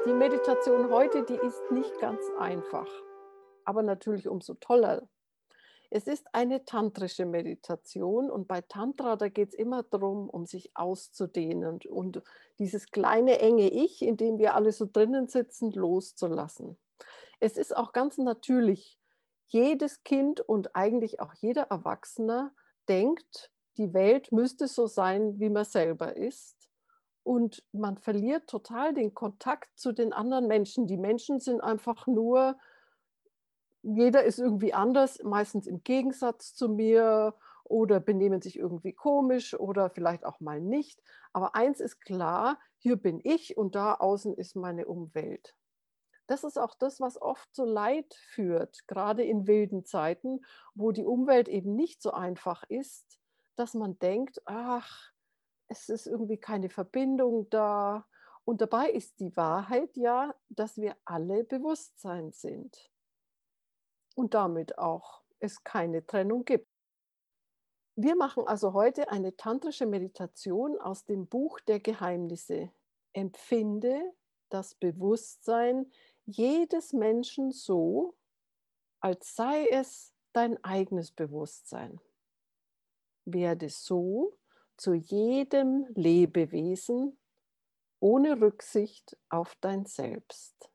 Die Meditation heute, die ist nicht ganz einfach, aber natürlich umso toller. Es ist eine tantrische Meditation und bei Tantra, da geht es immer darum, um sich auszudehnen und dieses kleine enge Ich, in dem wir alle so drinnen sitzen, loszulassen. Es ist auch ganz natürlich. Jedes Kind und eigentlich auch jeder Erwachsene denkt, die Welt müsste so sein, wie man selber ist. Und man verliert total den Kontakt zu den anderen Menschen. Die Menschen sind einfach nur, jeder ist irgendwie anders, meistens im Gegensatz zu mir oder benehmen sich irgendwie komisch oder vielleicht auch mal nicht. Aber eins ist klar, hier bin ich und da außen ist meine Umwelt. Das ist auch das, was oft zu Leid führt, gerade in wilden Zeiten, wo die Umwelt eben nicht so einfach ist, dass man denkt: „Ach, es ist irgendwie keine Verbindung da.“ Und dabei ist die Wahrheit ja, dass wir alle Bewusstsein sind und damit auch es keine Trennung gibt. Wir machen also heute eine tantrische Meditation aus dem Buch der Geheimnisse. Empfinde das Bewusstsein jedes Menschen so, als sei es dein eigenes Bewusstsein. Werde so zu jedem Lebewesen ohne Rücksicht auf dein Selbst.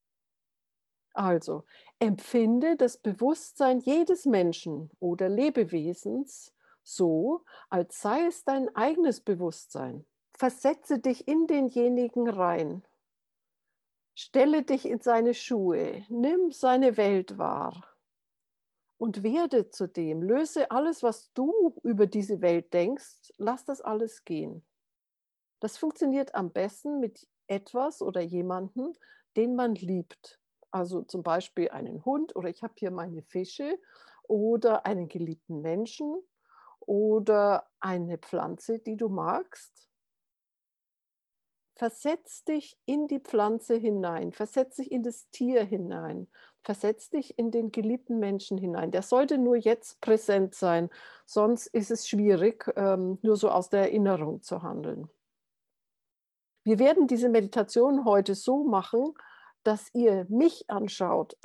Also, empfinde das Bewusstsein jedes Menschen oder Lebewesens so, als sei es dein eigenes Bewusstsein. Versetze dich in denjenigen rein. Stelle dich in seine Schuhe. Nimm seine Welt wahr und werde zu dem. Löse alles, was du über diese Welt denkst, lass das alles gehen. Das funktioniert am besten mit etwas oder jemandem, den man liebt. Also zum Beispiel einen Hund oder ich habe hier meine Fische oder einen geliebten Menschen oder eine Pflanze, die du magst. Versetz dich in die Pflanze hinein, versetz dich in das Tier hinein, versetz dich in den geliebten Menschen hinein. Der sollte nur jetzt präsent sein, sonst ist es schwierig, nur so aus der Erinnerung zu handeln. Wir werden diese Meditation heute so machen, dass ihr mich anschaut.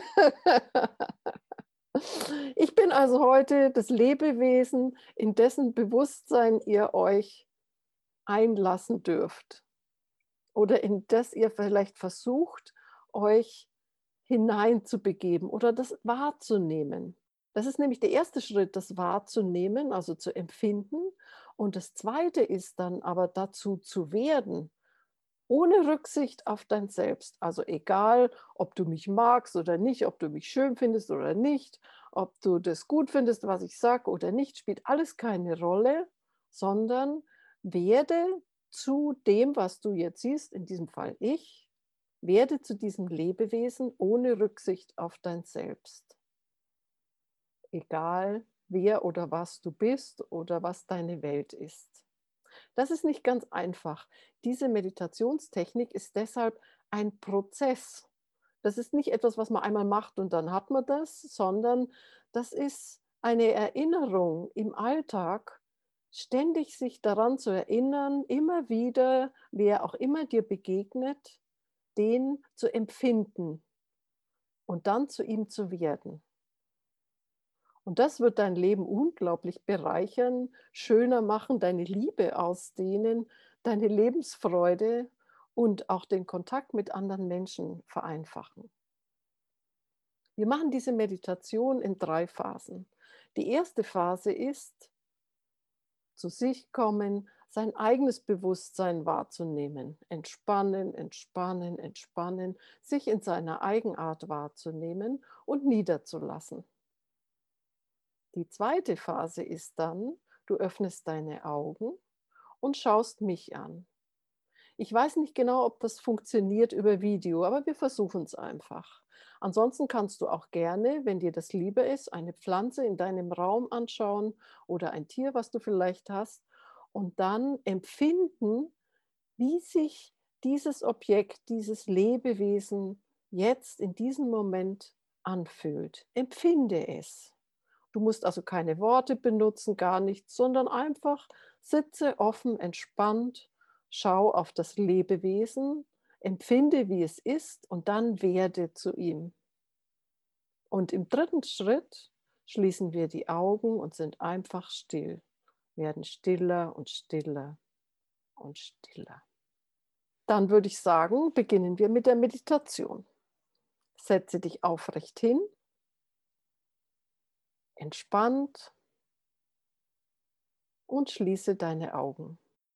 Ich bin also heute das Lebewesen, in dessen Bewusstsein ihr euch einlassen dürft oder in das ihr vielleicht versucht, euch hineinzubegeben oder das wahrzunehmen. Das ist nämlich der erste Schritt, das wahrzunehmen, also zu empfinden. Und das zweite ist dann aber dazu zu werden. Ohne Rücksicht auf dein Selbst. Also egal, ob du mich magst oder nicht, ob du mich schön findest oder nicht, ob du das gut findest, was ich sage oder nicht, spielt alles keine Rolle, sondern werde zu dem, was du jetzt siehst, in diesem Fall ich, werde zu diesem Lebewesen ohne Rücksicht auf dein Selbst. Egal, wer oder was du bist oder was deine Welt ist. Das ist nicht ganz einfach. Diese Meditationstechnik ist deshalb ein Prozess. Das ist nicht etwas, was man einmal macht und dann hat man das, sondern das ist eine Erinnerung im Alltag, ständig sich daran zu erinnern, immer wieder, wer auch immer dir begegnet, den zu empfinden und dann zu ihm zu werden. Und das wird dein Leben unglaublich bereichern, schöner machen, deine Liebe ausdehnen, deine Lebensfreude und auch den Kontakt mit anderen Menschen vereinfachen. Wir machen diese Meditation in 3 Phasen. Die erste Phase ist zu sich kommen, sein eigenes Bewusstsein wahrzunehmen, entspannen, entspannen, entspannen, sich in seiner Eigenart wahrzunehmen und niederzulassen. Die zweite Phase ist dann, du öffnest deine Augen und schaust mich an. Ich weiß nicht genau, ob das funktioniert über Video, aber wir versuchen es einfach. Ansonsten kannst du auch gerne, wenn dir das lieber ist, eine Pflanze in deinem Raum anschauen oder ein Tier, was du vielleicht hast, und dann empfinden, wie sich dieses Objekt, dieses Lebewesen jetzt in diesem Moment anfühlt. Empfinde es. Du musst also keine Worte benutzen, gar nichts, sondern einfach sitze offen, entspannt, schau auf das Lebewesen, Empfinde, wie es ist und dann werde zu ihm. Und im dritten Schritt schließen wir die Augen und sind einfach still, werden stiller und stiller und stiller. Dann würde ich sagen, beginnen wir mit der Meditation. Setze dich aufrecht hin, entspannt und schließe deine Augen.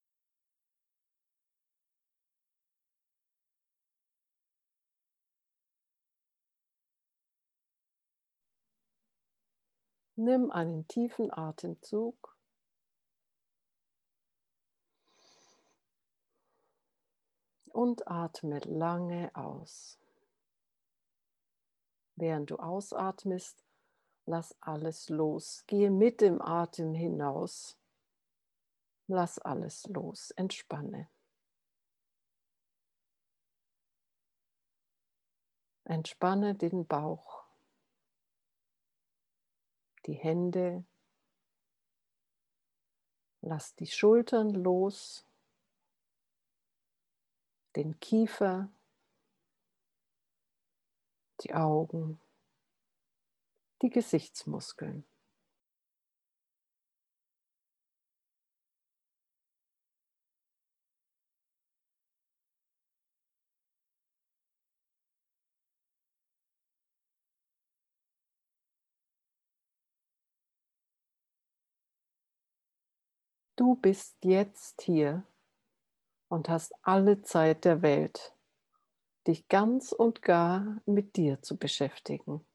Nimm einen tiefen Atemzug und atme lange aus. Während du ausatmest, lass alles los. Gehe mit dem Atem hinaus. Lass alles los. Entspanne. Entspanne den Bauch, die Hände. Lass die Schultern los, den Kiefer, die Augen, die Gesichtsmuskeln. Du bist jetzt hier und hast alle Zeit der Welt, dich ganz und gar mit dir zu beschäftigen,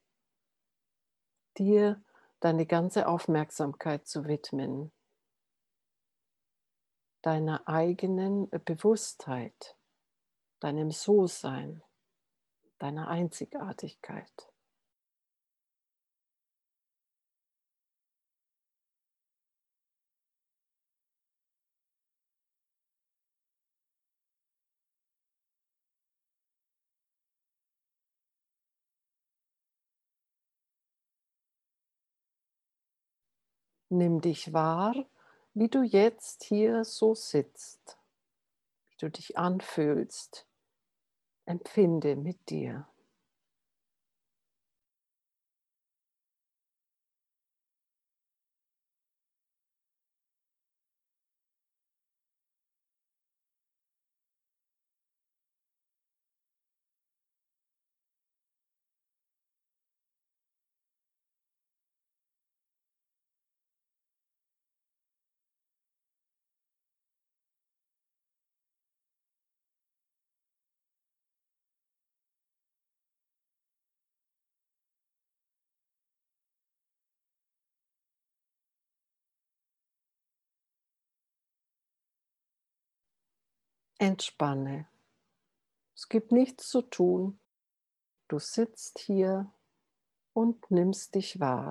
dir deine ganze Aufmerksamkeit zu widmen, deiner eigenen Bewusstheit, deinem So-Sein, deiner Einzigartigkeit. Nimm dich wahr, wie du jetzt hier so sitzt, wie du dich anfühlst. Empfinde mit dir. Entspanne. Es gibt nichts zu tun. Du sitzt hier und nimmst dich wahr.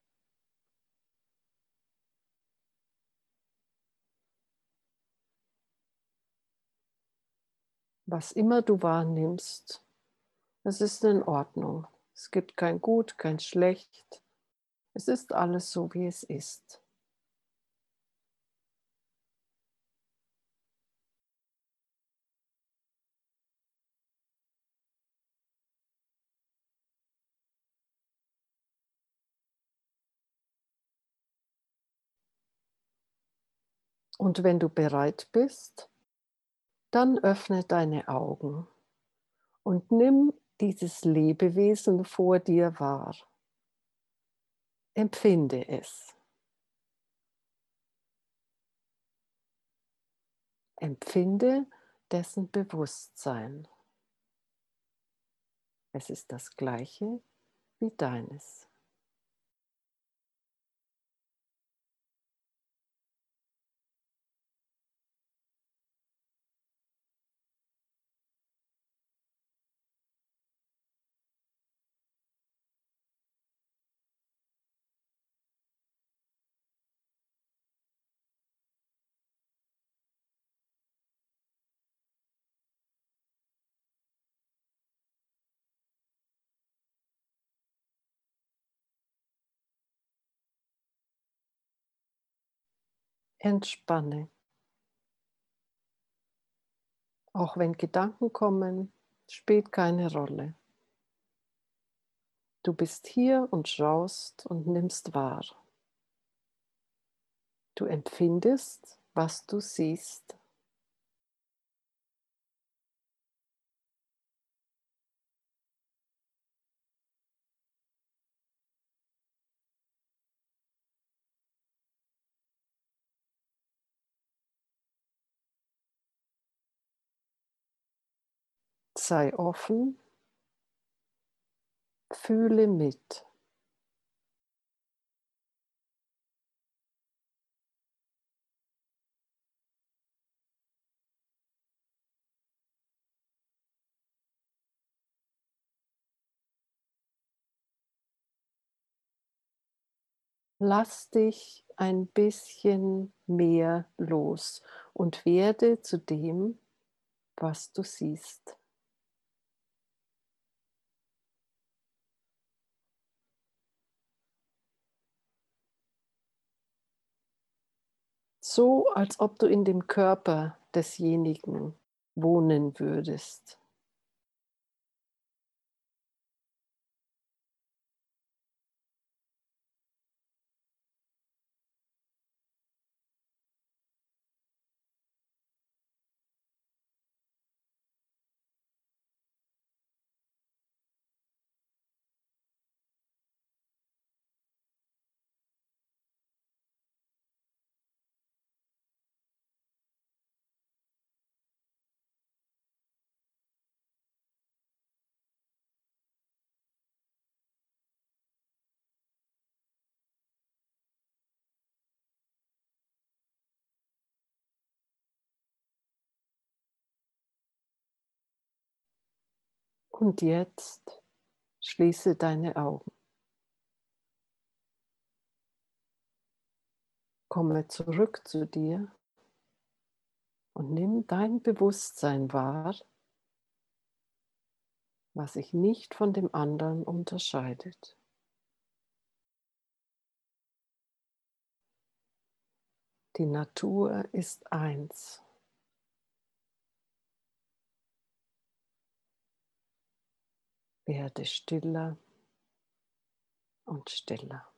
Was immer du wahrnimmst, es ist in Ordnung. Es gibt kein Gut, kein Schlecht. Es ist alles so, wie es ist. Und wenn du bereit bist, dann öffne deine Augen und nimm dieses Lebewesen vor dir wahr. Empfinde es. Empfinde dessen Bewusstsein. Es ist das gleiche wie deines. Entspanne Auch wenn Gedanken kommen, spielt keine Rolle. Du bist hier und schaust und nimmst wahr. Du empfindest, was du siehst. Sei offen, fühle mit. Lass dich ein bisschen mehr los und werde zu dem, was du siehst. So, als ob du in dem Körper desjenigen wohnen würdest. Und jetzt schließe deine Augen. Komme zurück zu dir und nimm dein Bewusstsein wahr, was sich nicht von dem anderen unterscheidet. Die Natur ist eins. Werde stiller und stiller.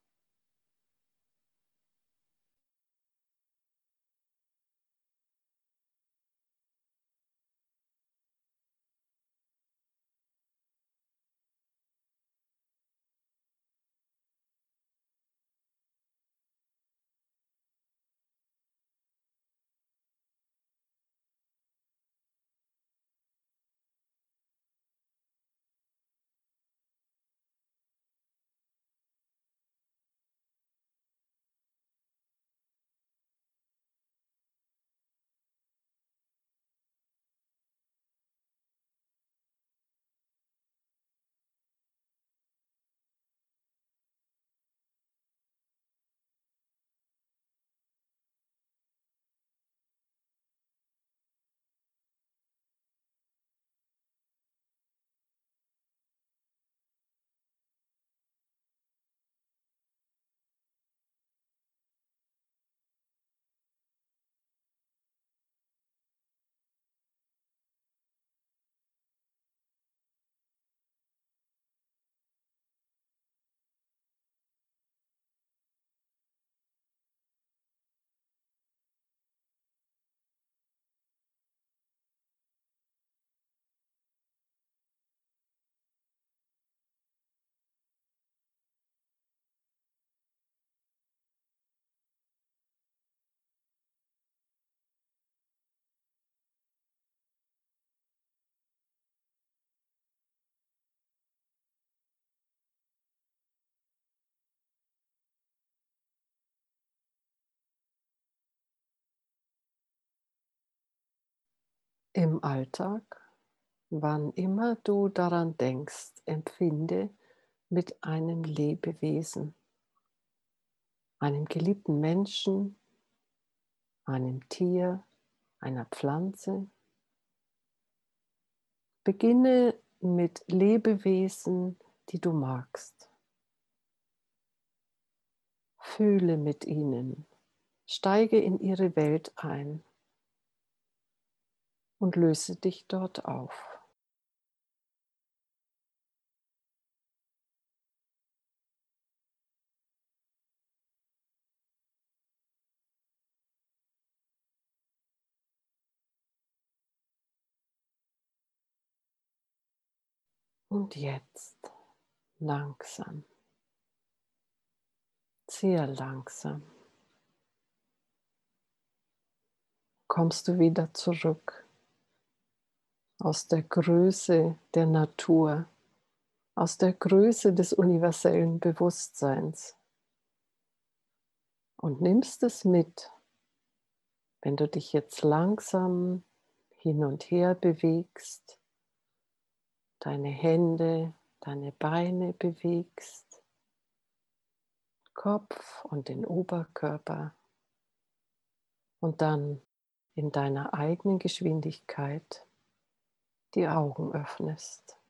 Im Alltag, wann immer du daran denkst, empfinde mit einem Lebewesen, einem geliebten Menschen, einem Tier, einer Pflanze. Beginne mit Lebewesen, die du magst. Fühle mit ihnen, steige in ihre Welt ein und löse dich dort auf. Und jetzt langsam, sehr langsam kommst du wieder zurück aus der Größe der Natur, aus der Größe des universellen Bewusstseins und nimmst es mit, wenn du dich jetzt langsam hin und her bewegst, deine Hände, deine Beine bewegst, Kopf und den Oberkörper und dann in deiner eigenen Geschwindigkeit die Augen öffnest.